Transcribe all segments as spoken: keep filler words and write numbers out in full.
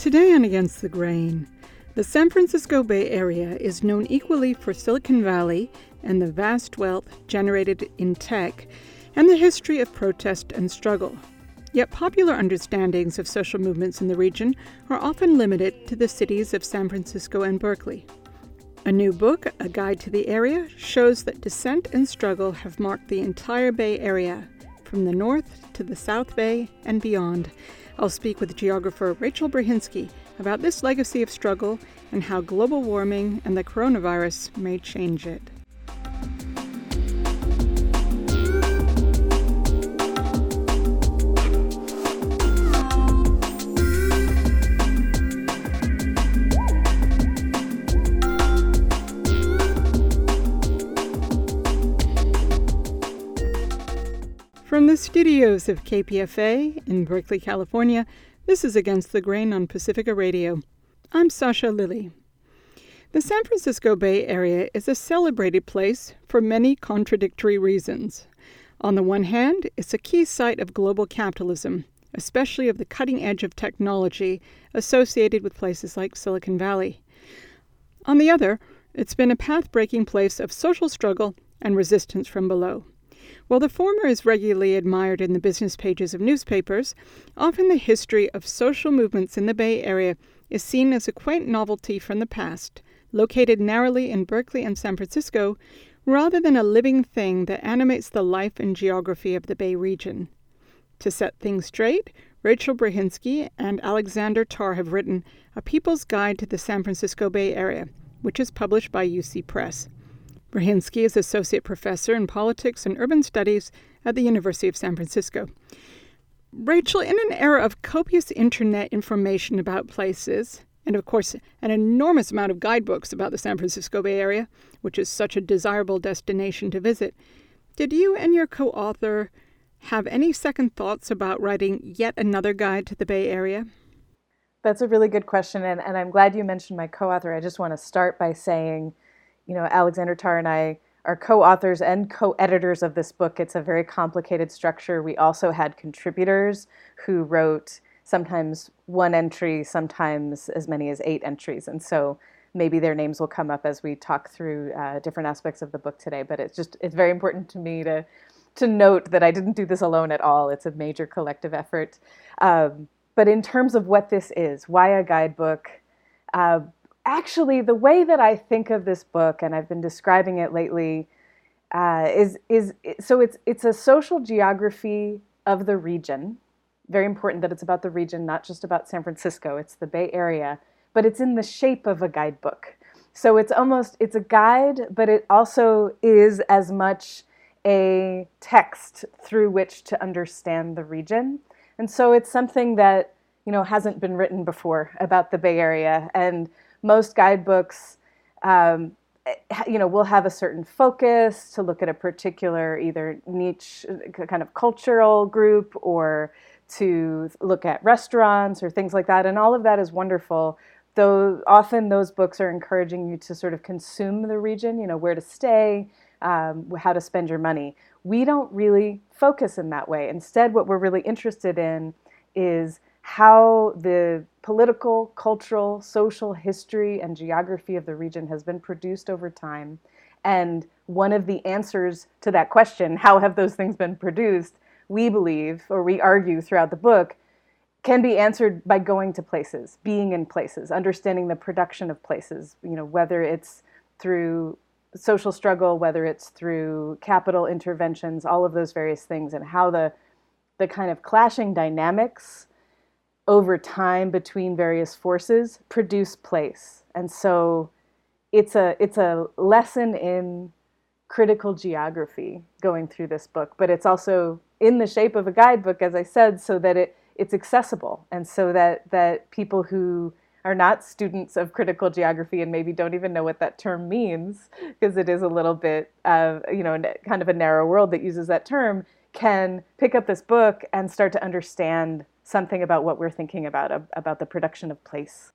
Today on Against the Grain, the San Francisco Bay Area is known equally for Silicon Valley and the vast wealth generated in tech and the history of protest and struggle. Yet popular understandings of social movements in the region are often limited to the cities of San Francisco and Berkeley. A new book, A Guide to the Area, shows that dissent and struggle have marked the entire Bay Area, from the north to the South Bay and beyond. I'll speak with geographer Rachel Brzezinski about this legacy of struggle and how global warming and the coronavirus may change it. From the studios of K P F A in Berkeley, California, this is Against the Grain on Pacifica Radio. I'm Sasha Lilly. The San Francisco Bay Area is a celebrated place for many contradictory reasons. On the one hand, it's a key site of global capitalism, especially of the cutting edge of technology associated with places like Silicon Valley. On the other, it's been a path-breaking place of social struggle and resistance from below. While the former is regularly admired in the business pages of newspapers, often the history of social movements in the Bay Area is seen as a quaint novelty from the past, located narrowly in Berkeley and San Francisco, rather than a living thing that animates the life and geography of the Bay region. To set things straight, Rachel Brzezinski and Alexander Tarr have written A People's Guide to the San Francisco Bay Area, which is published by U C Press. Brzezinski is Associate Professor in Politics and Urban Studies at the University of San Francisco. Rachel, in an era of copious internet information about places, and of course an enormous amount of guidebooks about the San Francisco Bay Area, which is such a desirable destination to visit, did you and your co-author have any second thoughts about writing yet another guide to the Bay Area? That's a really good question, and, and I'm glad you mentioned my co-author. I just want to start by saying, you know, Alexander Tarr and I are co-authors and co-editors of this book. It's a very complicated structure. We also had contributors who wrote sometimes one entry, sometimes as many as eight entries. And so maybe their names will come up as we talk through uh, different aspects of the book today. But it's just, it's very important to me to, to note that I didn't do this alone at all. It's a major collective effort. Um, but in terms of what this is, why a guidebook? Uh, Actually, the way that I think of this book, and I've been describing it lately, uh, is is so it's it's a social geography of the region. Very important that it's about the region, not just about San Francisco. It's the Bay Area, but it's in the shape of a guidebook. So it's almost it's a guide, but it also is as much a text through which to understand the region. And so it's something that, you know, hasn't been written before about the Bay Area. And most guidebooks, um, you know, will have a certain focus to look at a particular either niche kind of cultural group or to look at restaurants or things like that. And all of that is wonderful, though often those books are encouraging you to sort of consume the region, you know, where to stay, um, how to spend your money. We don't really focus in that way. Instead, what we're really interested in is how the political, cultural, social history and geography of the region has been produced over time. And one of the answers to that question, how have those things been produced, we believe, or we argue throughout the book, can be answered by going to places, being in places, understanding the production of places, you know, whether it's through social struggle, whether it's through capital interventions, all of those various things, and how the the kind of clashing dynamics over time between various forces produce place. And so it's a it's a lesson in critical geography going through this book, but it's also in the shape of a guidebook, as I said, so that it it's accessible, and so that that people who are not students of critical geography and maybe don't even know what that term means, because it is a little bit of, you know, kind of a narrow world that uses that term, can pick up this book and start to understand something about what we're thinking about, about the production of place.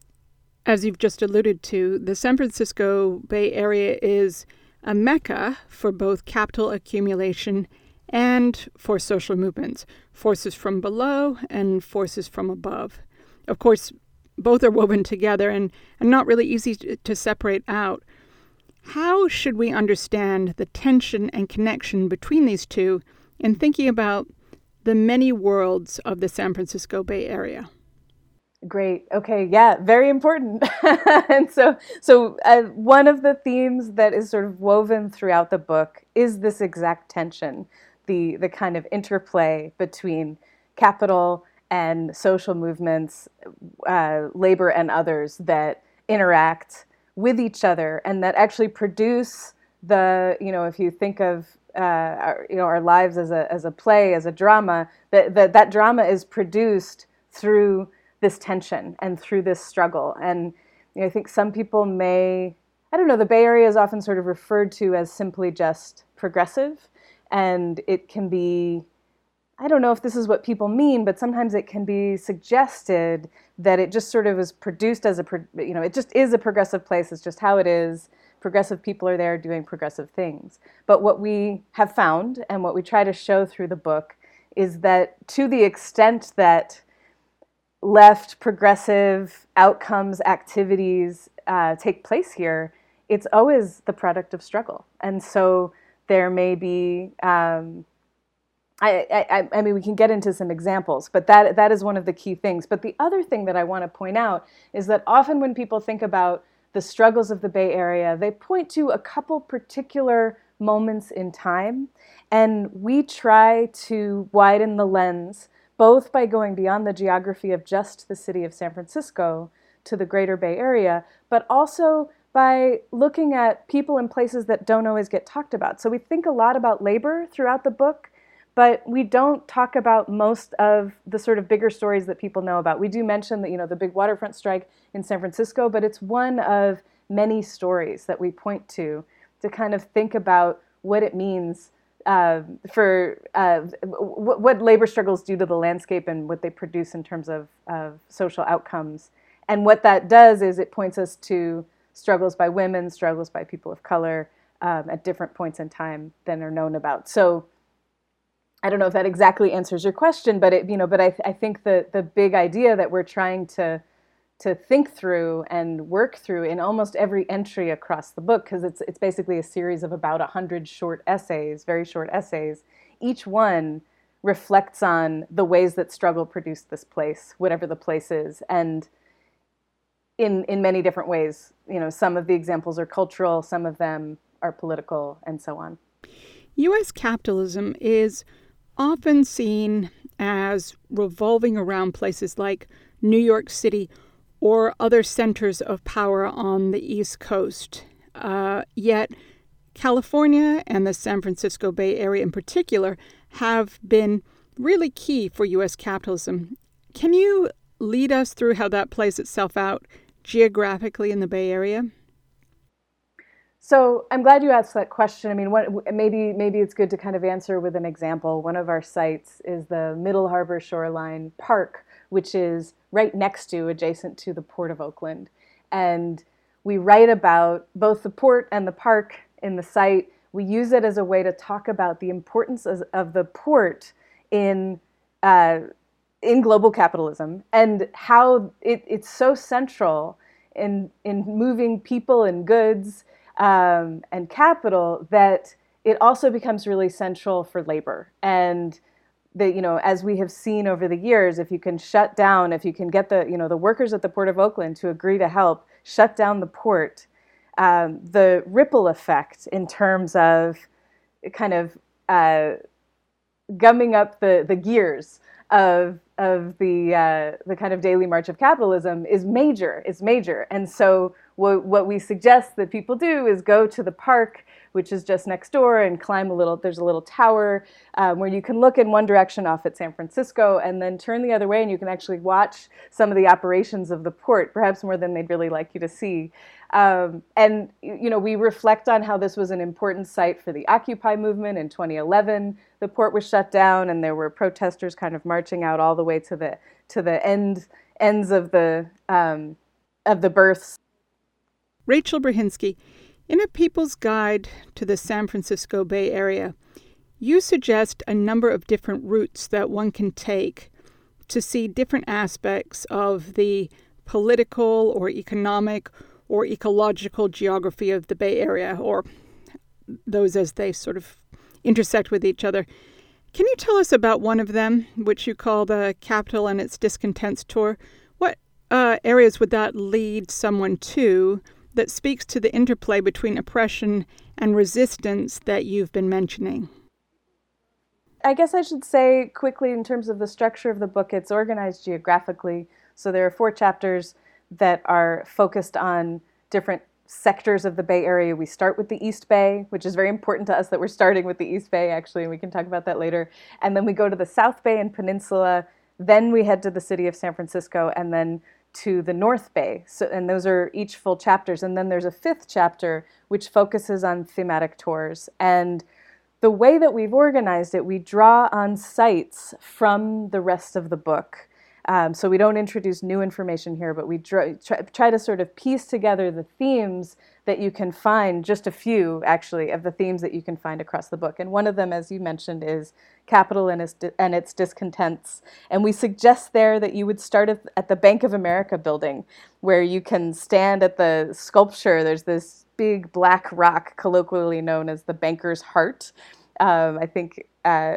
As you've just alluded to, the San Francisco Bay Area is a mecca for both capital accumulation and for social movements, forces from below and forces from above. Of course, both are woven together and, and not really easy to, to separate out. How should we understand the tension and connection between these two in thinking about the many worlds of the San Francisco Bay Area? Great. Okay. Yeah. Very important. And so, so uh, one of the themes that is sort of woven throughout the book is this exact tension, the the kind of interplay between capital and social movements, uh, labor and others that interact with each other and that actually produce the, you know, if you think of uh, our, you know, our lives as a as a play, as a drama, that that, that drama is produced through this tension and through this struggle. And you know, I think some people may, I don't know, the Bay Area is often sort of referred to as simply just progressive. And it can be, I don't know if this is what people mean, but sometimes it can be suggested that it just sort of is produced as a, you know, it just is a progressive place. It's just how it is. Progressive people are there doing progressive things. But what we have found and what we try to show through the book is that to the extent that left progressive outcomes, activities uh, take place here, it's always the product of struggle. And so there may be, um, I, I, I mean, we can get into some examples, but that that is one of the key things. But the other thing that I want to point out is that often when people think about the struggles of the Bay Area, they point to a couple particular moments in time, and we try to widen the lens both by going beyond the geography of just the city of San Francisco to the greater Bay Area, but also by looking at people and places that don't always get talked about. So we think a lot about labor throughout the book, but we don't talk about most of the sort of bigger stories that people know about. We do mention that, you know, the big waterfront strike in San Francisco, but it's one of many stories that we point to to kind of think about what it means Uh, for uh, w- what labor struggles do to the landscape and what they produce in terms of, of social outcomes. And what that does is it points us to struggles by women, struggles by people of color um, at different points in time than are known about. So I don't know if that exactly answers your question, but it, you know, but I, th- I think the the big idea that we're trying to to think through and work through in almost every entry across the book, because it's it's basically a series of about one hundred short essays, very short essays. Each one reflects on the ways that struggle produced this place, whatever the place is, and in in many different ways. You know, some of the examples are cultural, some of them are political, and so on. U S capitalism is often seen as revolving around places like New York City or other centers of power on the East Coast. Uh, yet California and the San Francisco Bay Area in particular have been really key for U S capitalism. Can you lead us through how that plays itself out geographically in the Bay Area? So I'm glad you asked that question. I mean, what, maybe maybe it's good to kind of answer with an example. One of our sites is the Middle Harbor Shoreline Park, which is right next to, adjacent to the Port of Oakland. And we write about both the port and the park in the site. We use it as a way to talk about the importance of, of the port in uh, in global capitalism and how it, it's so central in in moving people and goods um, and capital that it also becomes really central for labor. And that, you know, as we have seen over the years, if you can shut down, if you can get the, you know, the workers at the Port of Oakland to agree to help shut down the port, um, the ripple effect in terms of kind of uh, gumming up the, the gears of of the uh, the kind of daily march of capitalism is major. Is major, and so what what we suggest that people do is go to the park, which is just next door, and climb a little. There's a little tower um, where you can look in one direction off at San Francisco, and then turn the other way, and you can actually watch some of the operations of the port, perhaps more than they'd really like you to see. Um, and you know, we reflect on how this was an important site for the Occupy movement in twenty eleven. The port was shut down, and there were protesters kind of marching out all the way to the to the end ends of the um, of the berths. Rachel Brahinsky, in A People's Guide to the San Francisco Bay Area, you suggest a number of different routes that one can take to see different aspects of the political or economic or ecological geography of the Bay Area, or those as they sort of intersect with each other. Can you tell us about one of them, which you call the Capital and its Discontents Tour? What uh, areas would that lead someone to that speaks to the interplay between oppression and resistance that you've been mentioning? I guess I should say quickly in terms of the structure of the book, it's organized geographically. So there are four chapters that are focused on different sectors of the Bay Area. We start with the East Bay, which is very important to us that we're starting with the East Bay, actually, and we can talk about that later. And then we go to the South Bay and Peninsula. Then we head to the city of San Francisco, and then to the North Bay. So, and those are each full chapters. And then there's a fifth chapter, which focuses on thematic tours. And the way that we've organized it, we draw on sites from the rest of the book. Um, so we don't introduce new information here, but we try, try to sort of piece together the themes that you can find, just a few actually, of the themes that you can find across the book. And one of them, as you mentioned, is capital and its, and its discontents. And we suggest there that you would start at, at the Bank of America building, where you can stand at the sculpture. There's this big black rock, colloquially known as the banker's heart. Um, I think uh,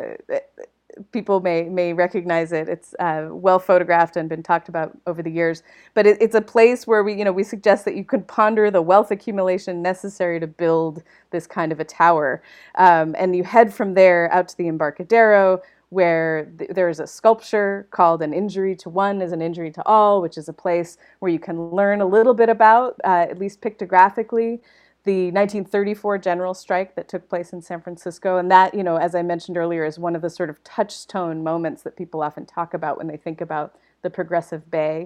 people may may recognize it. It's uh, well photographed and been talked about over the years. But it, it's a place where we, you know, we suggest that you could ponder the wealth accumulation necessary to build this kind of a tower. Um, and you head from there out to the Embarcadero, where th- there is a sculpture called An Injury to One is an Injury to All, which is a place where you can learn a little bit about, uh, at least pictographically, the nineteen thirty-four general strike that took place in San Francisco. And that, you know, as I mentioned earlier, is one of the sort of touchstone moments that people often talk about when they think about the Progressive Bay.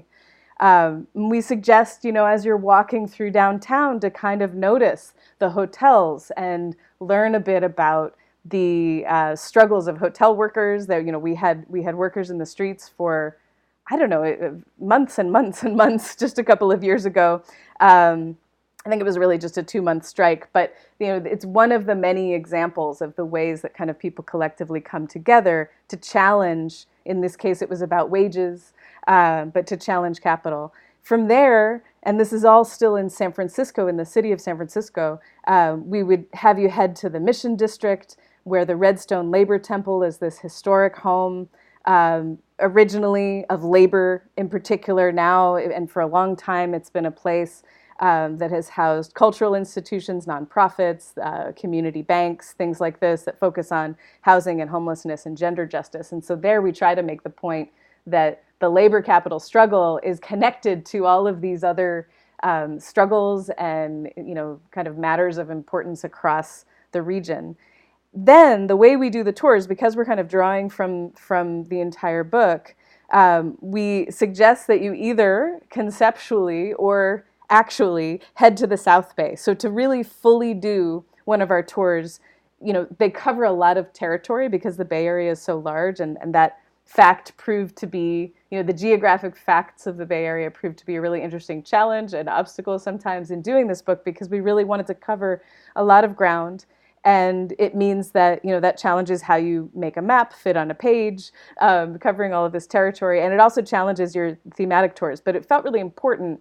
Um, we suggest, you know, as you're walking through downtown, to kind of notice the hotels and learn a bit about the uh, struggles of hotel workers. That, you know, we had we had workers in the streets for, I don't know, months and months and months just a couple of years ago. Um, I think it was really just a two-month strike, but you know, it's one of the many examples of the ways that kind of people collectively come together to challenge. In this case, it was about wages, uh, but to challenge capital. From there, and this is all still in San Francisco, in the city of San Francisco, uh, we would have you head to the Mission District, where the Redstone Labor Temple is this historic home, um, originally of labor in particular. Now, and for a long time, it's been a place Um, that has housed cultural institutions, nonprofits, uh, community banks, things like this that focus on housing and homelessness and gender justice. And so there we try to make the point that the labor capital struggle is connected to all of these other um, struggles and, you know, kind of matters of importance across the region. Then the way we do the tours, because we're kind of drawing from, from the entire book, um, we suggest that you either conceptually or actually head to the South Bay. So to really fully do one of our tours, you know, they cover a lot of territory because the Bay Area is so large, and, and that fact proved to be, you know, the geographic facts of the Bay Area proved to be a really interesting challenge and obstacle sometimes in doing this book, because we really wanted to cover a lot of ground. And it means that, you know, that challenges how you make a map fit on a page, um, covering all of this territory. And it also challenges your thematic tours. But it felt really important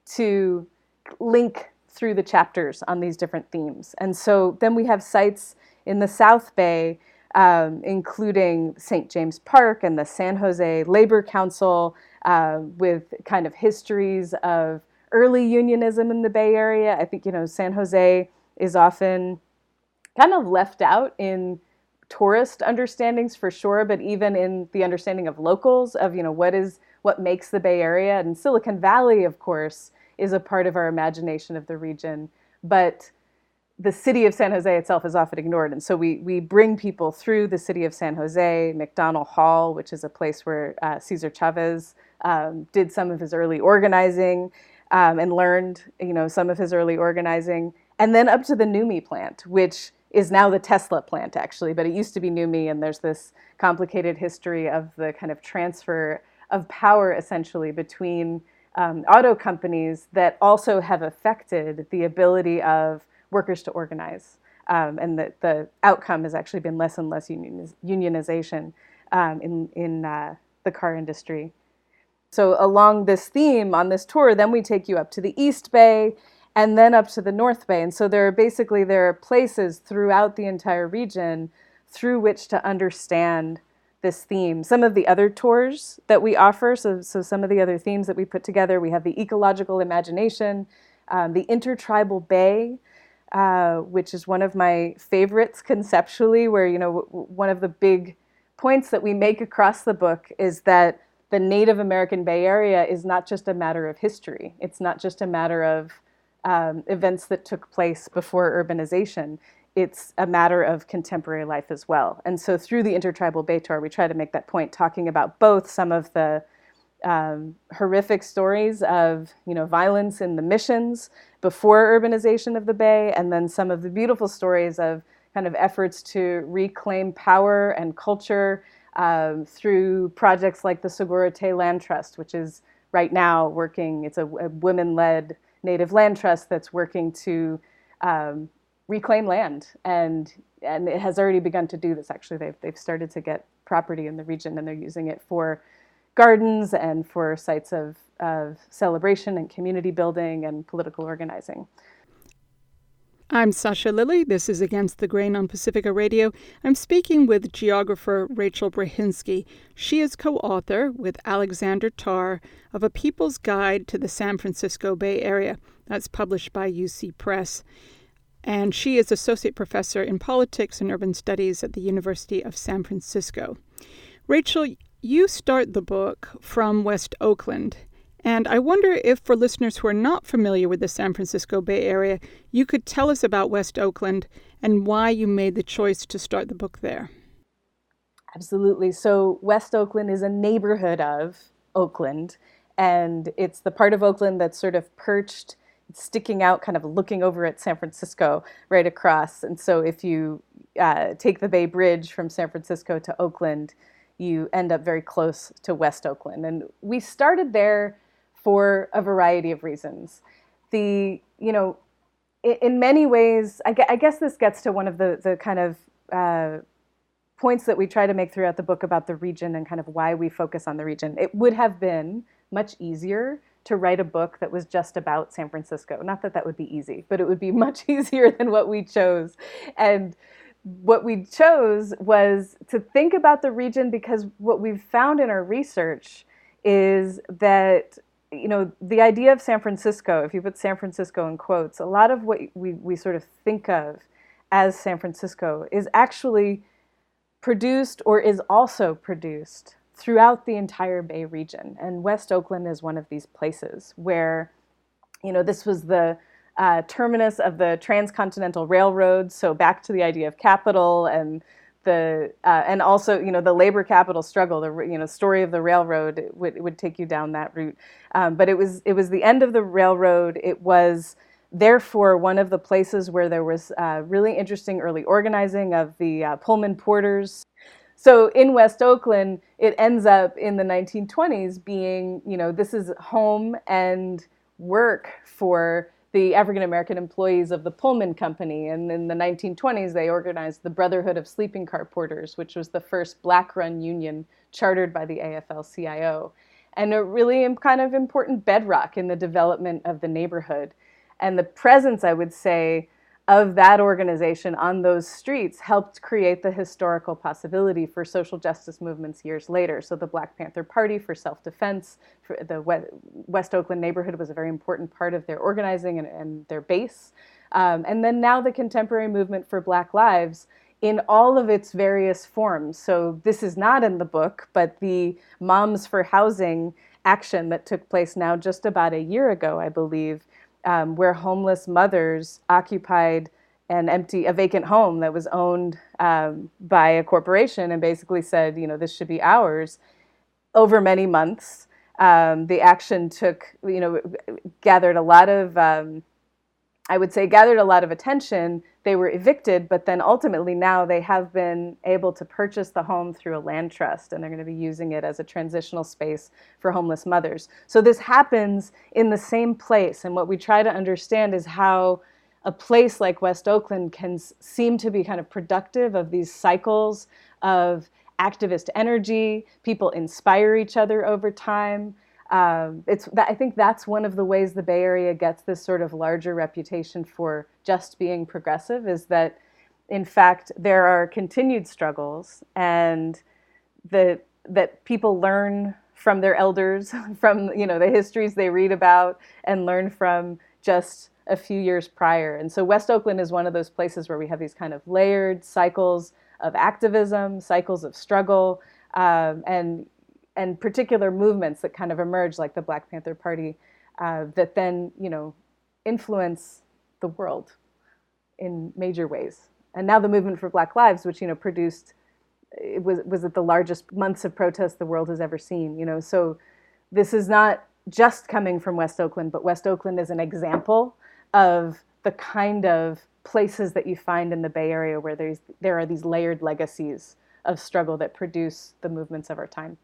to link through the chapters on these different themes. And so then we have sites in the South Bay, um, including Saint James Park and the San Jose Labor Council, uh, with kind of histories of early unionism in the Bay Area. I think, you know, San Jose is often kind of left out in tourist understandings for sure, but even in the understanding of locals of, you know, what is what makes the Bay Area. And Silicon Valley, of course, is a part of our imagination of the region. But the city of San Jose itself is often ignored. And so we we bring people through the city of San Jose, McDonnell Hall, which is a place where uh, Cesar Chavez um, did some of his early organizing um, and learned, you know, some of his early organizing. And then up to the NUMMI plant, which is now the Tesla plant, actually. But it used to be NUMMI, and there's this complicated history of the kind of transfer of power, essentially, between um, auto companies that also have affected the ability of workers to organize. Um, and that the outcome has actually been less and less unioniz- unionization um, in, in uh, the car industry. So along this theme on this tour, then we take you up to the East Bay and then up to the North Bay. And so there are basically, there are places throughout the entire region through which to understand this theme. Some of the other tours that we offer, so, so some of the other themes that we put together, we have the ecological imagination, um, the intertribal bay, uh, which is one of my favorites conceptually, where, you know, w- one of the big points that we make across the book is that the Native American Bay Area is not just a matter of history. It's not just a matter of um, events that took place before urbanization. It's a matter of contemporary life as well. And so through the Intertribal Bay Tour, we try to make that point, talking about both some of the um, horrific stories of, you know, violence in the missions before urbanization of the Bay, and then some of the beautiful stories of kind of efforts to reclaim power and culture um, through projects like the Sogorea Te Land Trust, which is right now working, it's a, a women-led Native land trust that's working to um, reclaim land, and and it has already begun to do this. Actually, they've they've started to get property in the region, and they're using it for gardens and for sites of of celebration and community building and political organizing. I'm Sasha Lilley. This is Against the Grain on Pacifica Radio. I'm speaking with geographer Rachel Brahinsky. She is co-author with Alexander Tarr of A People's Guide to the San Francisco Bay Area. That's published by U C Press. And she is associate professor in politics and urban studies at the University of San Francisco. Rachel, you start the book from West Oakland. And I wonder if, for listeners who are not familiar with the San Francisco Bay Area, you could tell us about West Oakland and why you made the choice to start the book there. Absolutely. So West Oakland is a neighborhood of Oakland, and it's the part of Oakland that's sort of perched, sticking out, kind of looking over at San Francisco right across. And so if you uh, take the Bay Bridge from San Francisco to Oakland, you end up very close to West Oakland. And we started there for a variety of reasons. The, you know, in, in many ways, I, I guess this gets to one of the, the kind of uh, points that we try to make throughout the book about the region and kind of why we focus on the region. It would have been much easier to write a book that was just about San Francisco. Not that that would be easy, but it would be much easier than what we chose. And what we chose was to think about the region, because what we've found in our research is that, you know, the idea of San Francisco, if you put San Francisco in quotes, a lot of what we, we sort of think of as San Francisco is actually produced or is also produced throughout the entire Bay region. And West Oakland is one of these places where, you know, this was the uh, terminus of the Transcontinental Railroad. So back to the idea of capital and the uh, and also, you know, the labor capital struggle, the, you know, story of the railroad, it would, it would take you down that route. Um, but it was it was the end of the railroad. It was therefore one of the places where there was uh, really interesting early organizing of the uh, Pullman porters. So in West Oakland, it ends up in the nineteen twenties being, you know, this is home and work for the African-American employees of the Pullman Company. And in the nineteen twenties, they organized the Brotherhood of Sleeping Car Porters, which was the first black-run union chartered by the A F L C I O. And a really kind of important bedrock in the development of the neighborhood. And the presence, I would say, of that organization on those streets helped create the historical possibility for social justice movements years later. So the Black Panther Party for self-defense, for the West Oakland neighborhood was a very important part of their organizing and, and their base. Um, and then now the contemporary movement for Black Lives in all of its various forms. So this is not in the book, but the Moms for Housing action that took place now just about a year ago, I believe, Um, where homeless mothers occupied an empty, a vacant home that was owned um, by a corporation, and basically said, you know, this should be ours. Over many months, um, the action took, you know, gathered a lot of, um, I would say, gathered a lot of attention. They were evicted, but then ultimately now they have been able to purchase the home through a land trust, and they're going to be using it as a transitional space for homeless mothers. So this happens in the same place, and what we try to understand is how a place like West Oakland can s- seem to be kind of productive of these cycles of activist energy. People inspire each other over time. Um, it's that, I think that's one of the ways the Bay Area gets this sort of larger reputation for just being progressive, is that, in fact, there are continued struggles, and the, that people learn from their elders, from, you know, the histories they read about and learn from just a few years prior. And so West Oakland is one of those places where we have these kind of layered cycles of activism, cycles of struggle, um, and and particular movements that kind of emerge, like the Black Panther Party, uh, that then, you know, influence the world in major ways. And now the movement for Black Lives, which, you know, produced, it was was it the largest months of protest the world has ever seen, you know. So this is not just coming from West Oakland, but West Oakland is an example of the kind of places that you find in the Bay Area where there's there are these layered legacies of struggle that produce the movements of our time.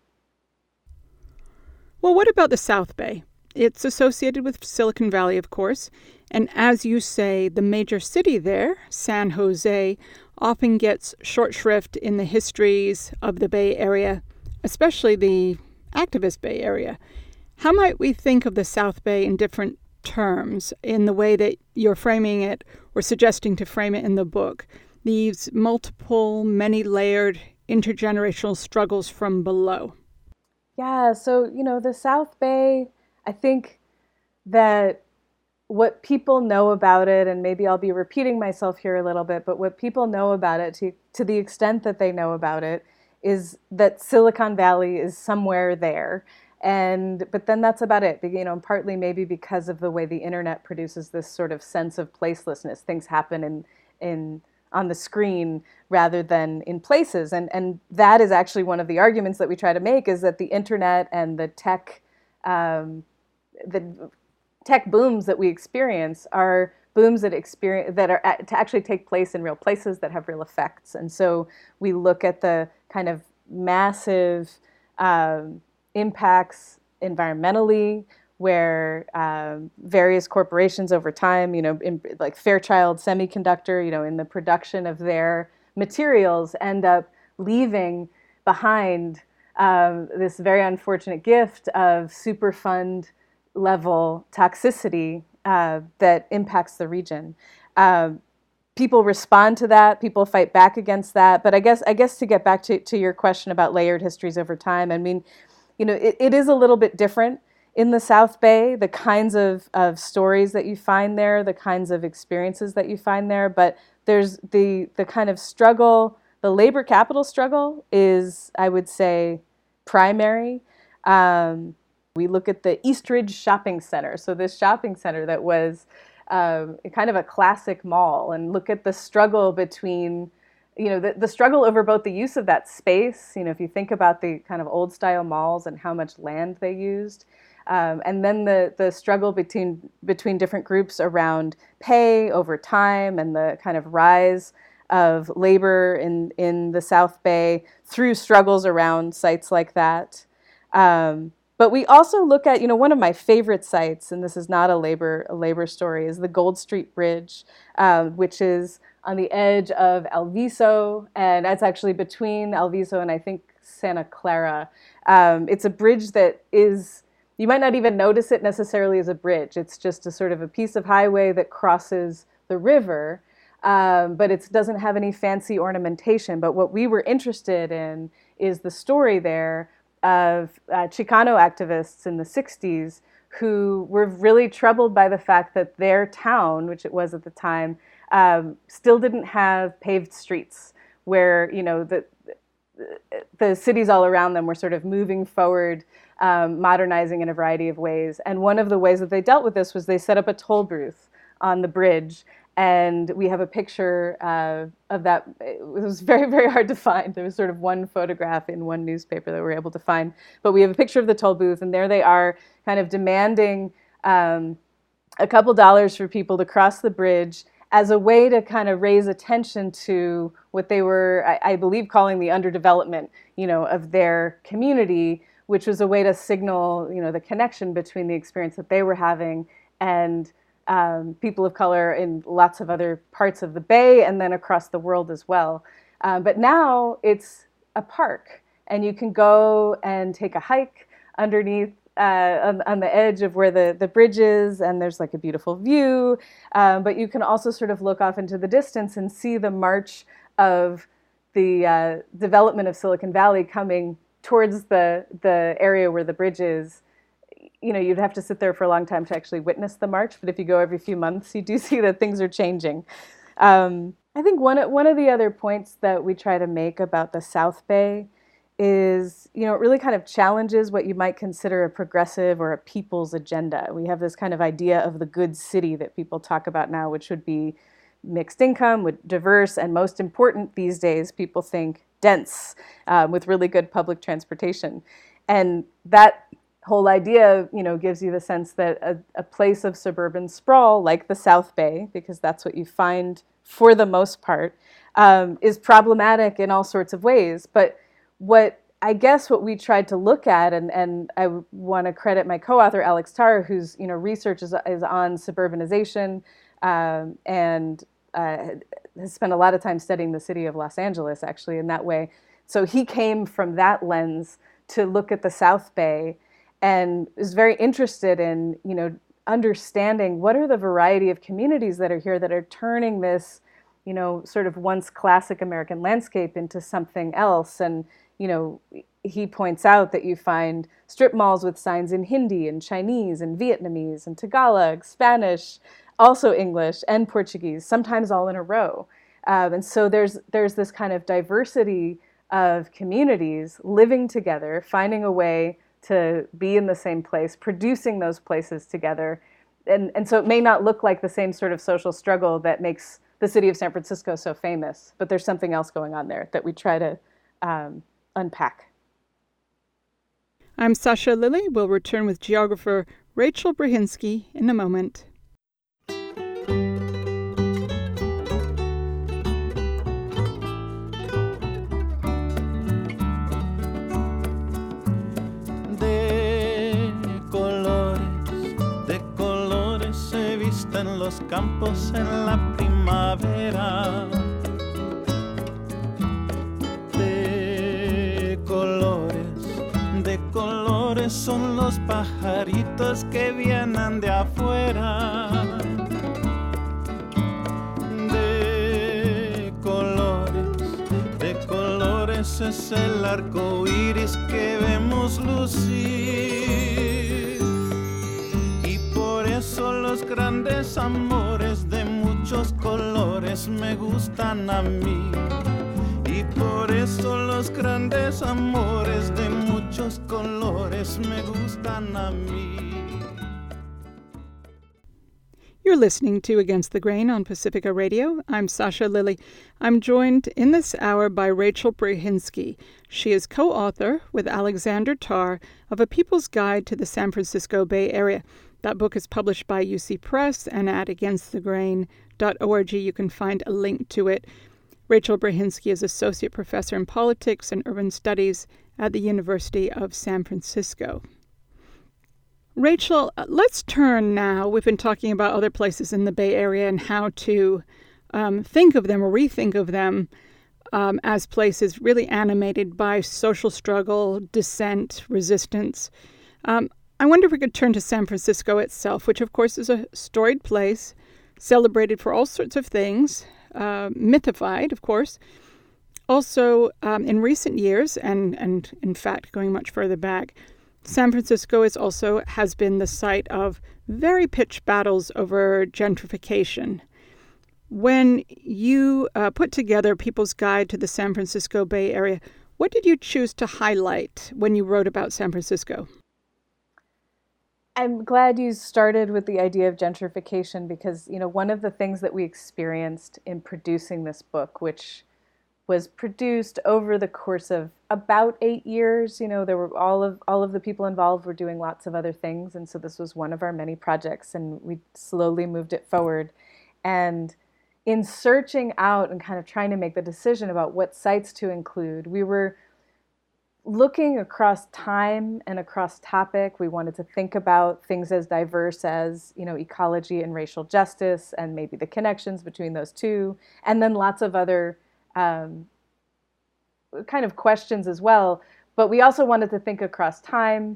Well, what about the South Bay? It's associated with Silicon Valley, of course, and as you say, the major city there, San Jose, often gets short shrift in the histories of the Bay Area, especially the activist Bay Area. How might we think of the South Bay in different terms in the way that you're framing it or suggesting to frame it in the book? These multiple, many-layered, intergenerational struggles from below. Yeah, so, you know, the South Bay, I think that what people know about it, and maybe I'll be repeating myself here a little bit, but what people know about it, to, to the extent that they know about it, is that Silicon Valley is somewhere there. And but then that's about it, you know, partly maybe because of the way the internet produces this sort of sense of placelessness. Things happen in in on the screen rather than in places. And and that is actually one of the arguments that we try to make, is that the internet and the tech um, the tech booms that we experience are booms that experience that are at, to actually take place in real places that have real effects. And so we look at the kind of massive um, impacts environmentally, where um, various corporations over time, you know, in, like Fairchild Semiconductor, you know, in the production of their materials, end up leaving behind um, this very unfortunate gift of Superfund level toxicity uh, that impacts the region. Um, people respond to that. People fight back against that. But I guess, I guess to get back to, to your question about layered histories over time, I mean, you know, it, it is a little bit different in the South Bay, the kinds of, of stories that you find there, the kinds of experiences that you find there. But there's the the kind of struggle, the labor capital struggle is, I would say, primary. Um, we look at the Eastridge Shopping Center. So this shopping center that was um, kind of a classic mall, and look at the struggle between, you know, the, the struggle over both the use of that space, you know, if you think about the kind of old style malls and how much land they used, um, and then the, the struggle between between different groups around pay over time, and the kind of rise of labor in, in the South Bay through struggles around sites like that. Um, but we also look at, you know, one of my favorite sites, and this is not a labor a labor story, is the Gold Street Bridge, um, which is on the edge of Alviso, and that's actually between Alviso and I think Santa Clara. Um, it's a bridge that is, you might not even notice it necessarily as a bridge. It's just a sort of a piece of highway that crosses the river, um, but it doesn't have any fancy ornamentation. But what we were interested in is the story there of uh, Chicano activists in the sixties who were really troubled by the fact that their town, which it was at the time, um, still didn't have paved streets, where, you know, the the cities all around them were sort of moving forward, um, modernizing in a variety of ways. And one of the ways that they dealt with this was they set up a toll booth on the bridge. And we have a picture uh, of that. It was very, very hard to find. There was sort of one photograph in one newspaper that we were able to find. But we have a picture of the toll booth, and there they are kind of demanding um, a couple dollars for people to cross the bridge as a way to kind of raise attention to what they were, I, I believe, calling the underdevelopment, you know, of their community, which was a way to signal, you know, the connection between the experience that they were having and Um, people of color in lots of other parts of the Bay and then across the world as well. Um, but now it's a park, and you can go and take a hike underneath uh, on, on the edge of where the, the bridge is, and there's like a beautiful view. Um, but you can also sort of look off into the distance and see the march of the uh, development of Silicon Valley coming towards the, the area where the bridge is. You know, you'd have to sit there for a long time to actually witness the march, but if you go every few months, you do see that things are changing. Um, I think one, one of the other points that we try to make about the South Bay is, you know, it really kind of challenges what you might consider a progressive or a people's agenda. We have this kind of idea of the good city that people talk about now, which would be mixed income, with diverse, and most important these days, people think dense, um, with really good public transportation. And that whole idea, you know, gives you the sense that a, a place of suburban sprawl like the South Bay, because that's what you find for the most part, um, is problematic in all sorts of ways. But what I guess what we tried to look at, and, and I want to credit my co-author Alex Tarr, whose you know research is, is on suburbanization, um, and uh, has spent a lot of time studying the city of Los Angeles, actually, in that way. So he came from that lens to look at the South Bay, and is very interested in, you know, understanding what are the variety of communities that are here that are turning this, you know, sort of once classic American landscape into something else. And, you know, he points out that you find strip malls with signs in Hindi and Chinese and Vietnamese and Tagalog, Spanish, also English and Portuguese, sometimes all in a row. Um, and so there's there's this kind of diversity of communities living together, finding a way to be in the same place, producing those places together. And, and so it may not look like the same sort of social struggle that makes the city of San Francisco so famous, but there's something else going on there that we try to um, unpack. I'm Sasha Lilly. We'll return with geographer Rachel Brahinsky in a moment. En los campos en la primavera, de colores, de colores son los pajaritos que vienen de afuera, de colores, de colores es el arco iris que vemos lucir. Los grandes amores de muchos colores me gustan a mí, y por eso los grandes amores de muchos colores me gustan a mí. You're listening to Against the Grain on Pacifica Radio. I'm Sasha Lilly. I'm joined in this hour by Rachel Brahinsky. She is co-author with Alexander Tarr of A People's Guide to the San Francisco Bay Area. That book is published by U C Press, and at against the grain dot org you can find a link to it. Rachel Brahinsky is Associate Professor in Politics and Urban Studies at the University of San Francisco. Rachel, let's turn now. We've been talking about other places in the Bay Area and how to um, think of them or rethink of them um, as places really animated by social struggle, dissent, resistance. Um, I wonder if we could turn to San Francisco itself, which, of course, is a storied place, celebrated for all sorts of things, uh, mythified, of course. Also, um, in recent years, and, and in fact, going much further back, San Francisco is also has been the site of very pitched battles over gentrification. When you uh, put together People's Guide to the San Francisco Bay Area, what did you choose to highlight when you wrote about San Francisco? I'm glad you started with the idea of gentrification because, you know, one of the things that we experienced in producing this book, which was produced over the course of about eight years, you know, there were all of all of the people involved were doing lots of other things, and so this was one of our many projects, and we slowly moved it forward. And in searching out and kind of trying to make the decision about what sites to include, we were looking across time and across topic. We wanted to think about things as diverse as, you know, ecology and racial justice, and maybe the connections between those two, and then lots of other um, kind of questions as well. But we also wanted to think across time.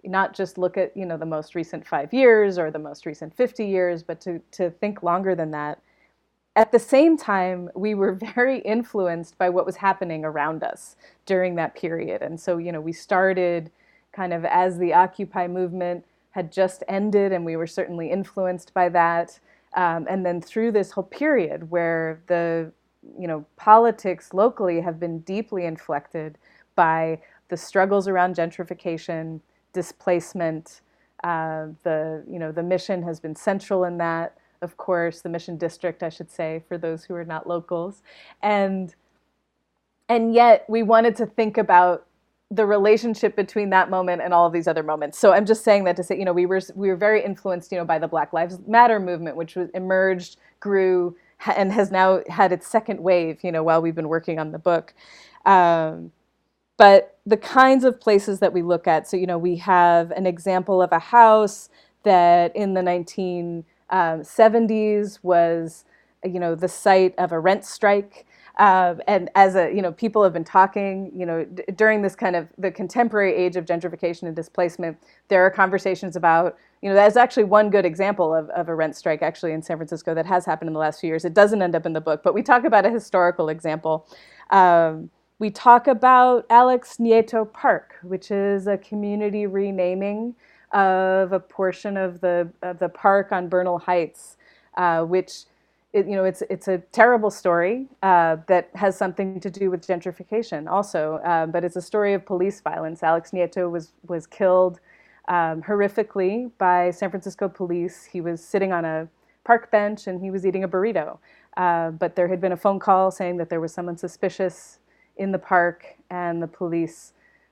not just look at, you know, the most recent five years or the most recent fifty years, but to, to think longer than that. At the same time, we were very influenced by what was happening around us during that period. And so, you know, we started kind of as the Occupy movement had just ended, and we were certainly influenced by that. Um, and then through this whole period where the, you know, politics locally have been deeply inflected by the struggles around gentrification, displacement. Uh, the, you know, the Mission has been central in that. Of course, the Mission District, I should say, for those who are not locals. And, and yet we wanted to think about the relationship between that moment and all of these other moments. So I'm just saying that to say, you know, we were, we were very influenced, you know, by the Black Lives Matter movement, which was emerged, grew, and has now had its second wave, you know, while we've been working on the book. Um, but the kinds of places that we look at, so, you know, we have an example of a house that in the nineteen seventies was, you know, the site of a rent strike. Uh, and as a, you know, people have been talking, you know, d- during this kind of the contemporary age of gentrification and displacement, there are conversations about, you know, that's actually one good example of, of a rent strike actually in San Francisco that has happened in the last few years. It doesn't end up in the book, but we talk about a historical example. Um, we talk about Alex Nieto Park, which is a community renaming of a portion of the of the park on Bernal Heights, uh, which, it, you know, it's it's a terrible story uh, that has something to do with gentrification also, uh, but it's a story of police violence. Alex Nieto was was killed um, horrifically by San Francisco police. He was sitting on a park bench and he was eating a burrito, uh, but there had been a phone call saying that there was someone suspicious in the park, and the police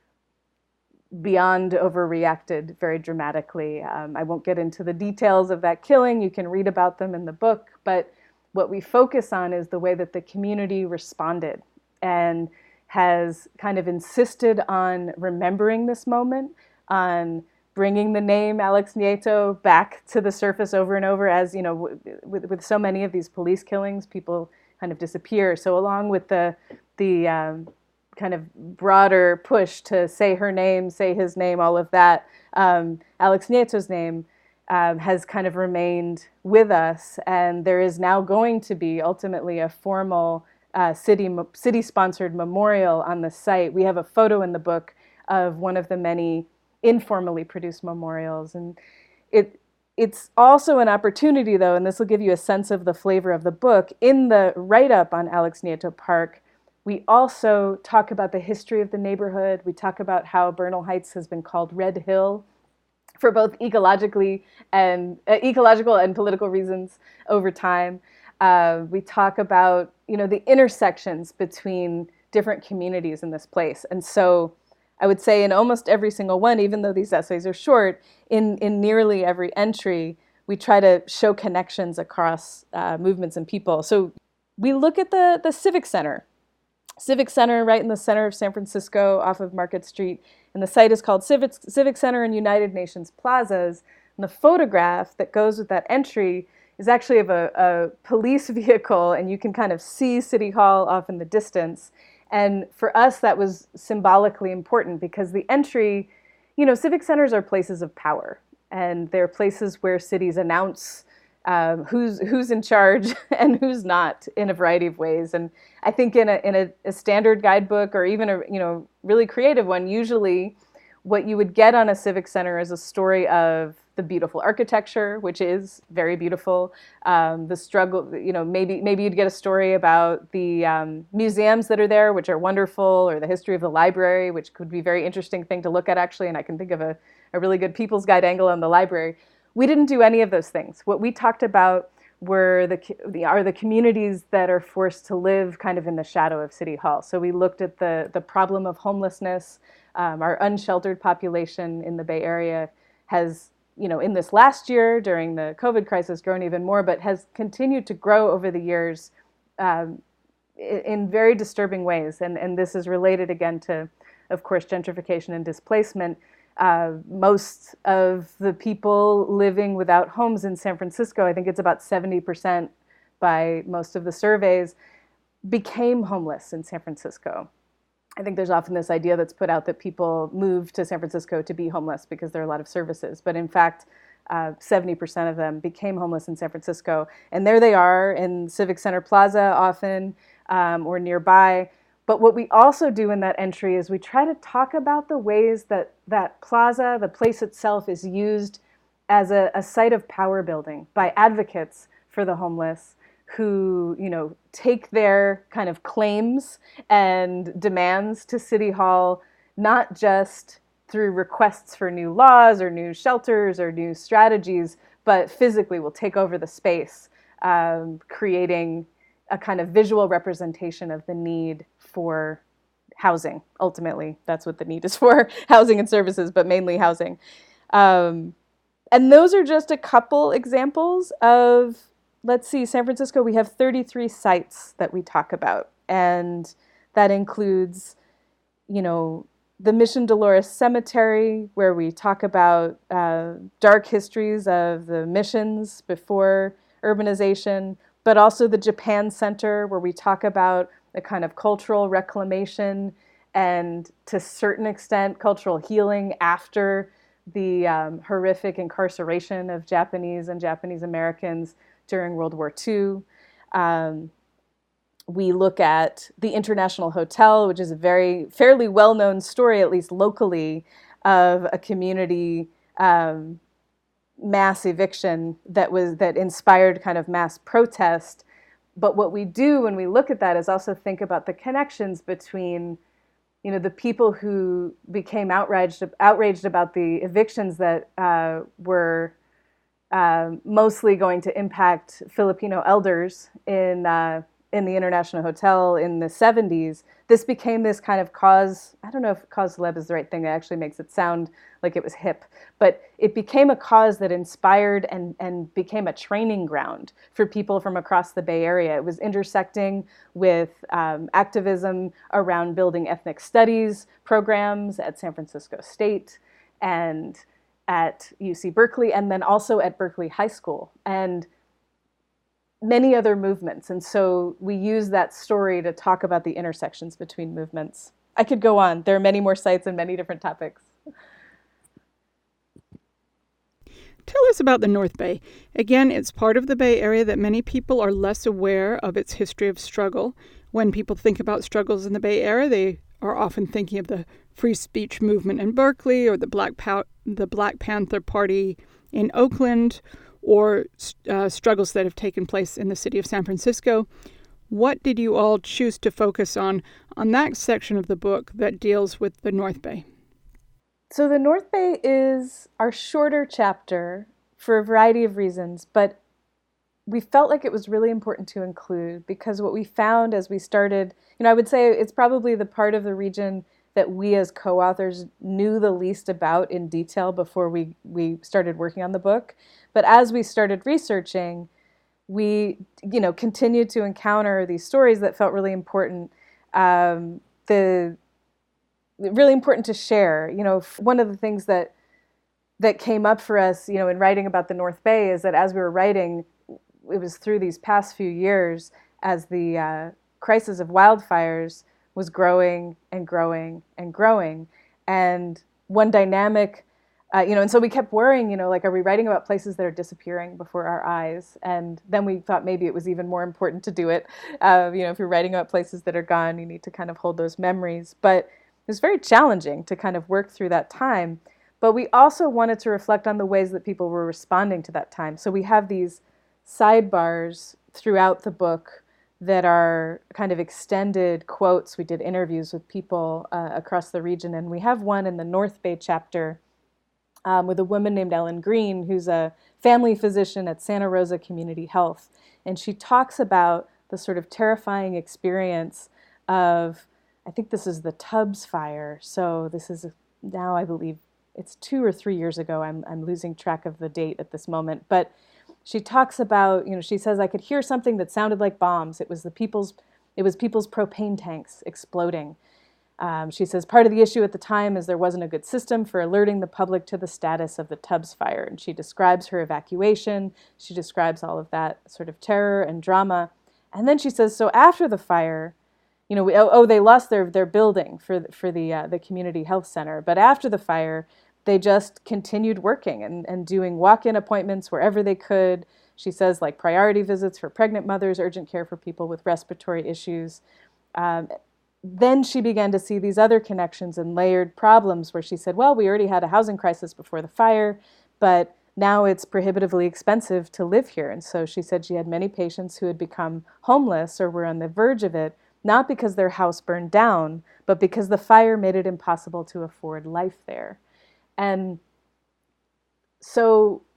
beyond overreacted very dramatically. Um, I won't get into the details of that killing. You can read about them in the book, but what we focus on is the way that the community responded and has kind of insisted on remembering this moment, on bringing the name Alex Nieto back to the surface over and over. As, you know, w- with, with so many of these police killings, people kind of disappear. So along with the, the, um, kind of broader push to say her name, say his name, all of that, um, Alex Nieto's name um, has kind of remained with us. And there is now going to be ultimately a formal uh, city, city-sponsored memorial on the site. We have a photo in the book of one of the many informally produced memorials. And it it's also an opportunity, though, and this will give you a sense of the flavor of the book. In the write-up on Alex Nieto Park, we also talk about the history of the neighborhood. We talk about how Bernal Heights has been called Red Hill for both ecologically and uh, ecological and political reasons over time. Uh, we talk about, you know, the intersections between different communities in this place. And so I would say in almost every single one, even though these essays are short, in, in nearly every entry, we try to show connections across uh, movements and people. So we look at the, the Civic Center. Civic Center right in the center of San Francisco off of Market Street. And the site is called Civic, Civic Center and United Nations Plazas. And the photograph that goes with that entry is actually of a, a police vehicle, and you can kind of see City Hall off in the distance. And for us, that was symbolically important because the entry, you know, civic centers are places of power, and they're places where cities announce Um, who's who's in charge and who's not in a variety of ways. And I think in a in a, a standard guidebook or even a you know really creative one, usually what you would get on a civic center is a story of the beautiful architecture, which is very beautiful. Um, the struggle, you know, maybe maybe you'd get a story about the um, museums that are there, which are wonderful, or the history of the library, which could be a very interesting thing to look at actually. And I can think of a, a really good People's Guide angle on the library. We didn't do any of those things. What we talked about were the, the are the communities that are forced to live kind of in the shadow of City Hall. So we looked at the the problem of homelessness. Um, our unsheltered population in the Bay Area has, you know, in this last year during the COVID crisis, grown even more, but has continued to grow over the years um, in very disturbing ways. And and this is related again to, of course, gentrification and displacement. Uh, most of the people living without homes in San Francisco, I think it's about seventy percent by most of the surveys, became homeless in San Francisco. I think there's often this idea that's put out that people move to San Francisco to be homeless because there are a lot of services. But in fact, uh, seventy percent of them became homeless in San Francisco. And there they are in Civic Center Plaza often, um, or nearby. But what we also do in that entry is we try to talk about the ways that that plaza, the place itself, is used as a, a site of power building by advocates for the homeless who, you know, take their kind of claims and demands to City Hall, not just through requests for new laws or new shelters or new strategies, but physically will take over the space, um, creating a kind of visual representation of the need for housing. Ultimately, that's what the need is for, housing and services, but mainly housing. Um, and those are just a couple examples of, let's see, San Francisco, we have thirty-three sites that we talk about. And that includes, you know, the Mission Dolores Cemetery, where we talk about uh, dark histories of the missions before urbanization, but also the Japan Center, where we talk about the kind of cultural reclamation and, to a certain extent, cultural healing after the um, horrific incarceration of Japanese and Japanese Americans during World War Two. Um, we look at the International Hotel, which is a very fairly well-known story, at least locally, of a community um, mass eviction that was that inspired kind of mass protest. But what we do when we look at that is also think about the connections between, you know, the people who became outraged outraged about the evictions that uh, were uh, mostly going to impact Filipino elders in uh, in the International Hotel in the seventies. This became this kind of cause, I don't know if cause célèbre is the right thing, it actually makes it sound like it was hip, but it became a cause that inspired and, and became a training ground for people from across the Bay Area. It was intersecting with um, activism around building ethnic studies programs at San Francisco State and at U C Berkeley, and then also at Berkeley High School, and many other movements. And so we use that story to talk about the intersections between movements. I could go on. There are many more sites and many different topics. Tell us about the North Bay. Again, it's part of the Bay Area that many people are less aware of its history of struggle. When people think about struggles in the Bay Area, they are often thinking of the free speech movement in Berkeley or the Black, Pow- the Black Panther Party in Oakland, or uh, struggles that have taken place in the city of San Francisco. What did you all choose to focus on on that section of the book that deals with the North Bay? So the North Bay is our shorter chapter for a variety of reasons, but we felt like it was really important to include because what we found as we started, you know, I would say it's probably the part of the region that we as co-authors knew the least about in detail before we, we started working on the book. But as we started researching, we, you know, continued to encounter these stories that felt really important, um, the really important to share. You know, one of the things that that came up for us, you know, in writing about the North Bay is that as we were writing, it was through these past few years as the uh, crisis of wildfires was growing and growing and growing. And one dynamic, uh, you know, and so we kept worrying, you know, like, are we writing about places that are disappearing before our eyes? And then we thought maybe it was even more important to do it. Uh, you know, if you're writing about places that are gone, you need to kind of hold those memories. But it was very challenging to kind of work through that time. But we also wanted to reflect on the ways that people were responding to that time. So we have these sidebars throughout the book that are kind of extended quotes. We did interviews with people uh, across the region, and we have one in the North Bay chapter um, with a woman named Ellen Green, who's a family physician at Santa Rosa Community Health. And she talks about the sort of terrifying experience of, I think this is the Tubbs fire. So this is now, I believe, it's two or three years ago. I'm I'm losing track of the date at this moment. But she talks about, you know, she says, I could hear something that sounded like bombs. It was the people's, it was people's propane tanks exploding. Um, she says, part of the issue at the time is there wasn't a good system for alerting the public to the status of the Tubbs fire. And she describes her evacuation. She describes all of that sort of terror and drama. And then she says, so after the fire, you know, we, oh, oh, they lost their, their building for, for the, uh, the community health center. But after the fire, they just continued working and, and doing walk-in appointments wherever they could. She says, like priority visits for pregnant mothers, urgent care for people with respiratory issues. Um, then she began to see these other connections and layered problems where she said, well, we already had a housing crisis before the fire, but now it's prohibitively expensive to live here. And so she said she had many patients who had become homeless or were on the verge of it, not because their house burned down, but because the fire made it impossible to afford life there. And so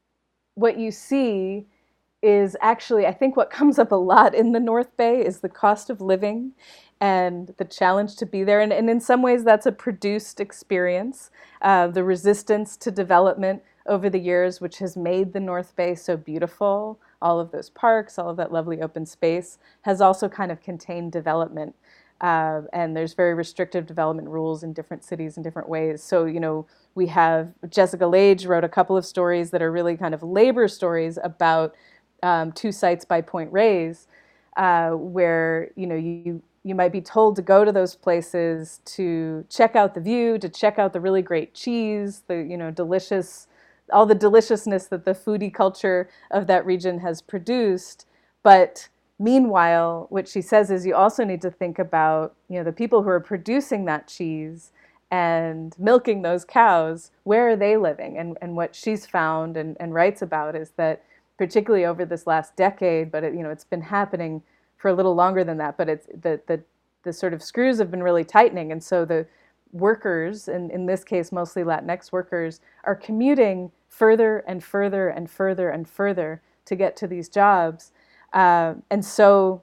what you see is actually, I think what comes up a lot in the North Bay is the cost of living and the challenge to be there. And, and in some ways, that's a produced experience. Uh, the resistance to development over the years, which has made the North Bay so beautiful, all of those parks, all of that lovely open space, has also kind of contained development. Uh, and there's very restrictive development rules in different cities in different ways. So, you know, we have Jessica Lage wrote a couple of stories that are really kind of labor stories about um, two sites by Point Reyes, uh, where, you know, you you might be told to go to those places to check out the view, to check out the really great cheese, the, you know, delicious, all the deliciousness that the foodie culture of that region has produced. But meanwhile, what she says is you also need to think about, you know, the people who are producing that cheese and milking those cows, where are they living? And, and what she's found and, and writes about is that, particularly over this last decade, but it, you know, it's been happening for a little longer than that, but it's the, the, the sort of screws have been really tightening. And so the workers, and in this case, mostly Latinx workers, are commuting further and further and further and further to get to these jobs. Uh, and so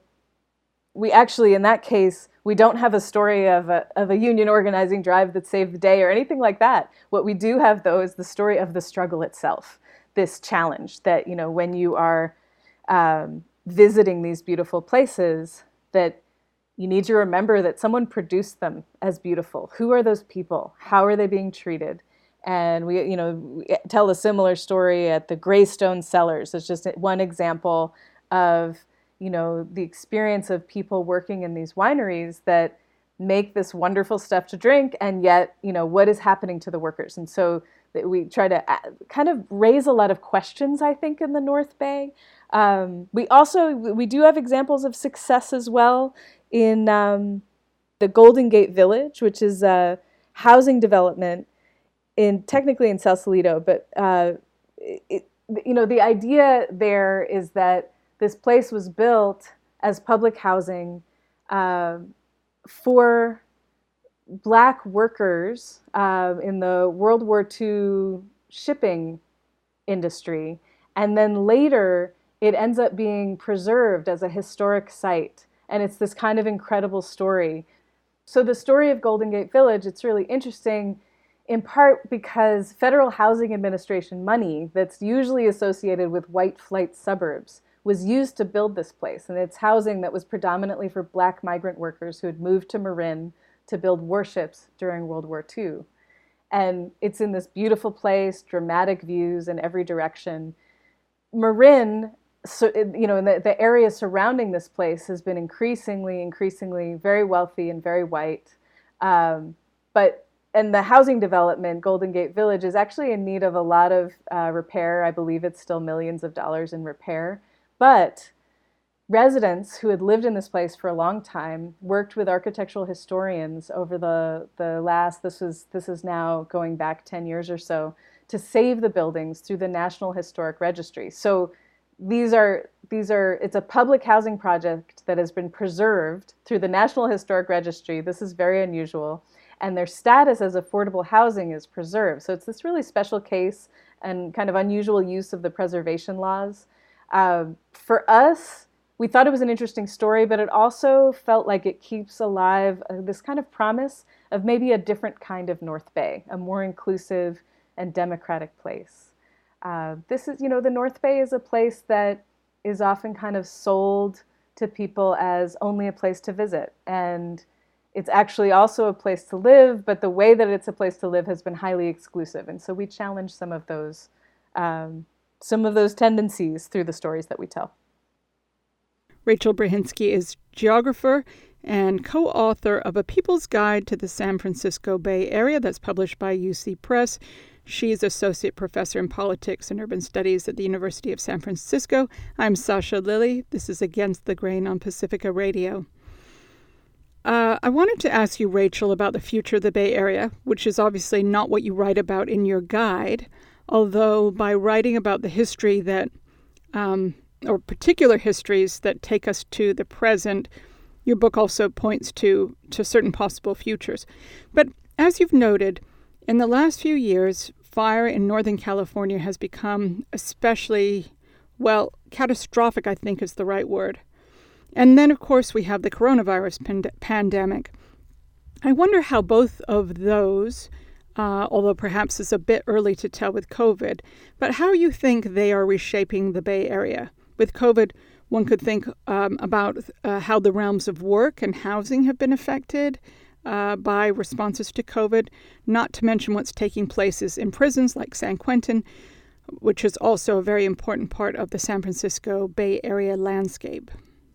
we actually, in that case, we don't have a story of a, of a union organizing drive that saved the day or anything like that. What we do have, though, is the story of the struggle itself, this challenge that, you know, when you are um, visiting these beautiful places, that you need to remember that someone produced them as beautiful. Who are those people? How are they being treated? And we, you know, we tell a similar story at the Greystone Cellars. It's just one example of, you know, the experience of people working in these wineries that make this wonderful stuff to drink, and yet, you know, what is happening to the workers? And so we try to kind of raise a lot of questions, I think, in the North Bay. Um, we also, we do have examples of success as well in um, the Golden Gate Village, which is a housing development in technically in Sausalito, but uh, it, you know, the idea there is that this place was built as public housing uh, for Black workers uh, in the World War Two shipping industry, and then later it ends up being preserved as a historic site, and it's this kind of incredible story. So the story of Golden Gate Village, it's really interesting in part because Federal Housing Administration money that's usually associated with white flight suburbs was used to build this place. And it's housing that was predominantly for Black migrant workers who had moved to Marin to build warships during World War Two. And it's in this beautiful place, dramatic views in every direction. Marin, so, you know, the, the area surrounding this place has been increasingly, increasingly very wealthy and very white. Um, but And the housing development, Golden Gate Village, is actually in need of a lot of uh, repair. I believe it's still millions of dollars in repair. But residents who had lived in this place for a long time worked with architectural historians over the, the last, this is, this is now going back ten years or so, to save the buildings through the National Historic Registry. So these are, these are, it's a public housing project that has been preserved through the National Historic Registry. This is very unusual. And their status as affordable housing is preserved. So it's this really special case and kind of unusual use of the preservation laws. Uh, for us, we thought it was an interesting story, but it also felt like it keeps alive uh, this kind of promise of maybe a different kind of North Bay, a more inclusive and democratic place. Uh, this is, you know, the North Bay is a place that is often kind of sold to people as only a place to visit. And it's actually also a place to live, but the way that it's a place to live has been highly exclusive. And so we challenge some of those, um, some of those tendencies through the stories that we tell. Rachel Brahinsky is geographer and co-author of A People's Guide to the San Francisco Bay Area that's published by U C Press. She's Associate Professor in Politics and Urban Studies at the University of San Francisco. I'm Sasha Lilley. This is Against the Grain on Pacifica Radio. Uh, I wanted to ask you, Rachel, about the future of the Bay Area, which is obviously not what you write about in your guide, although by writing about the history that, um, or particular histories that take us to the present, your book also points to, to certain possible futures. But as you've noted, in the last few years, fire in Northern California has become especially, well, catastrophic, I think is the right word. And then, of course, we have the coronavirus pand- pandemic. I wonder how both of those, uh, although perhaps it's a bit early to tell with COVID, but how you think they are reshaping the Bay Area. With COVID, one could think um, about uh, how the realms of work and housing have been affected uh, by responses to COVID, not to mention what's taking place in prisons like San Quentin, which is also a very important part of the San Francisco Bay Area landscape.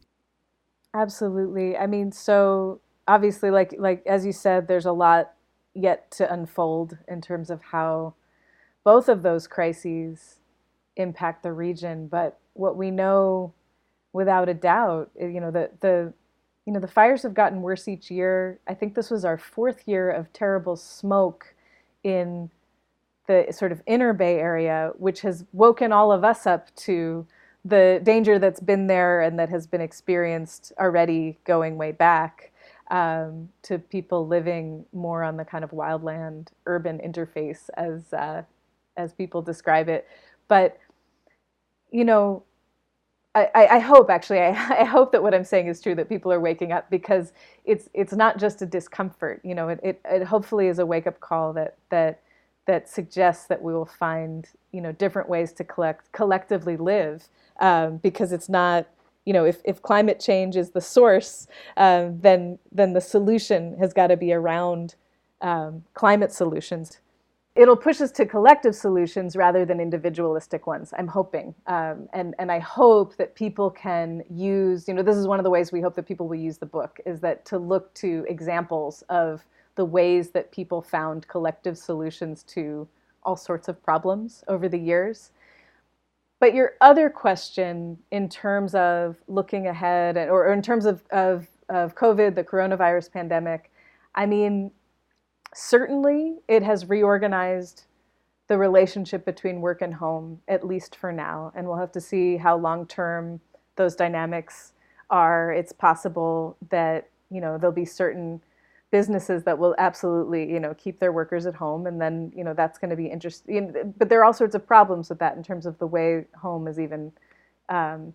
Absolutely. I mean, so obviously, like like as you said, there's a lot yet to unfold in terms of how both of those crises impact the region. But what we know without a doubt, you know, the the you know the fires have gotten worse each year. I think this was our fourth year of terrible smoke in the sort of inner Bay Area, which has woken all of us up to the danger that's been there and that has been experienced already going way back um, to people living more on the kind of wildland urban interface as uh, as people describe it. But you know, I, I hope actually I, I hope that what I'm saying is true, that people are waking up, because it's it's not just a discomfort. You know, it it, it hopefully is a wake up call that that that suggests that we will find, you know, different ways to collect collectively live, um, because it's not, you know, if, if climate change is the source, um, then then the solution has got to be around um, climate solutions. It'll push us to collective solutions rather than individualistic ones, I'm hoping. Um, and, and I hope that people can use, you know, this is one of the ways we hope that people will use the book, is that to look to examples of the ways that people found collective solutions to all sorts of problems over the years. But your other question in terms of looking ahead, or, or in terms of, of, of COVID, the coronavirus pandemic, I mean, certainly it has reorganized the relationship between work and home, at least for now. And we'll have to see how long-term those dynamics are. It's possible that, you know, there'll be certain businesses that will absolutely, you know, keep their workers at home. And then, you know, that's going to be interesting. But there are all sorts of problems with that in terms of the way home is even, um,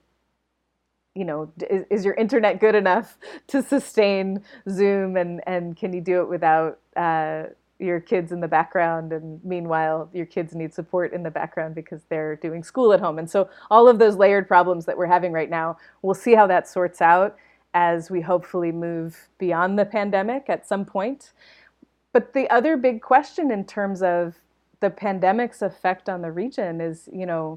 you know, is, is your internet good enough to sustain Zoom, and, and can you do it without uh, your kids in the background? And meanwhile, your kids need support in the background because they're doing school at home. And so all of those layered problems that we're having right now, we'll see how that sorts out as we hopefully move beyond the pandemic at some point. But the other big question in terms of the pandemic's effect on the region is, you know,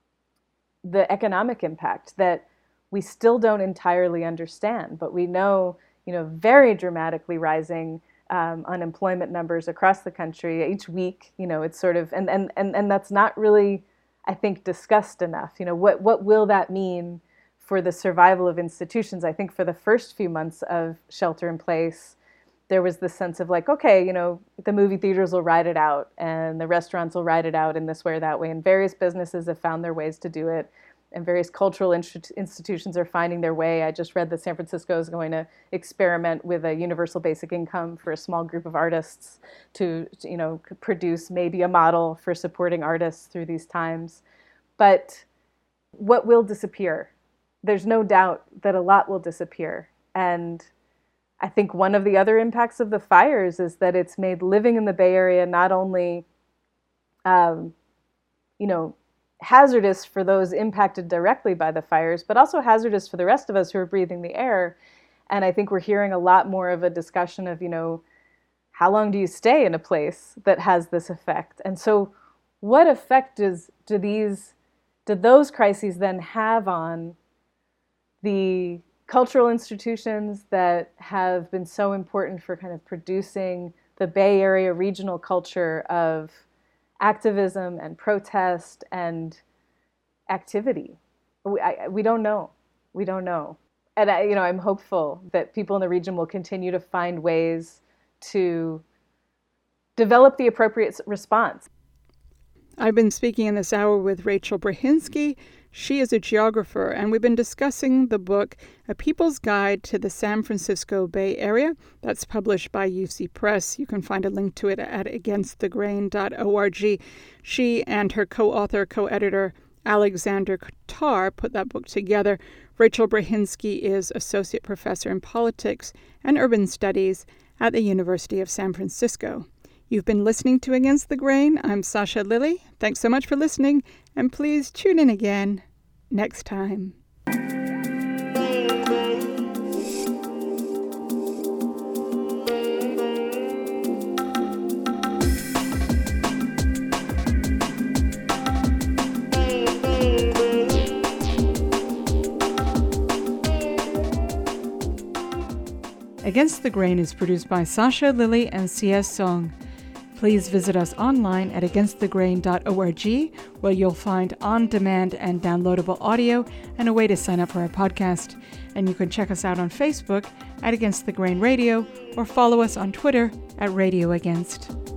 the economic impact that we still don't entirely understand. But we know, you know, very dramatically rising um, unemployment numbers across the country each week. You know, it's sort of, and and and and that's not really, I think, discussed enough. You know, what what will that mean for the survival of institutions? I think for the first few months of shelter in place, there was this sense of like, okay, you know, the movie theaters will ride it out and the restaurants will ride it out in this way or that way. And various businesses have found their ways to do it. And various cultural inst- institutions are finding their way. I just read that San Francisco is going to experiment with a universal basic income for a small group of artists to, you know, produce maybe a model for supporting artists through these times. But what will disappear? There's no doubt that a lot will disappear. And I think one of the other impacts of the fires is that it's made living in the Bay Area not only, um, you know, hazardous for those impacted directly by the fires, but also hazardous for the rest of us who are breathing the air. And I think we're hearing a lot more of a discussion of, you know, how long do you stay in a place that has this effect? And so what effect does, do these, do those crises then have on the cultural institutions that have been so important for kind of producing the Bay Area regional culture of activism and protest and activity. We, I, we don't know. We don't know. And I, you know, I'm hopeful that people in the region will continue to find ways to develop the appropriate response. I've been speaking in this hour with Rachel Brahinsky. She is a geographer, and we've been discussing the book, A People's Guide to the San Francisco Bay Area. That's published by U C Press. You can find a link to it at against the grain dot org. She and her co-author, co-editor, Alexander Tarr, put that book together. Rachel Brahinsky is Associate Professor in Politics and Urban Studies at the University of San Francisco. You've been listening to Against the Grain. I'm Sasha Lilley. Thanks so much for listening, and please tune in again next time. Against the Grain is produced by Sasha Lilley and C S Song. Please visit us online at against the grain dot org, where you'll find on-demand and downloadable audio and a way to sign up for our podcast. And you can check us out on Facebook at Against the Grain Radio or follow us on Twitter at Radio Against.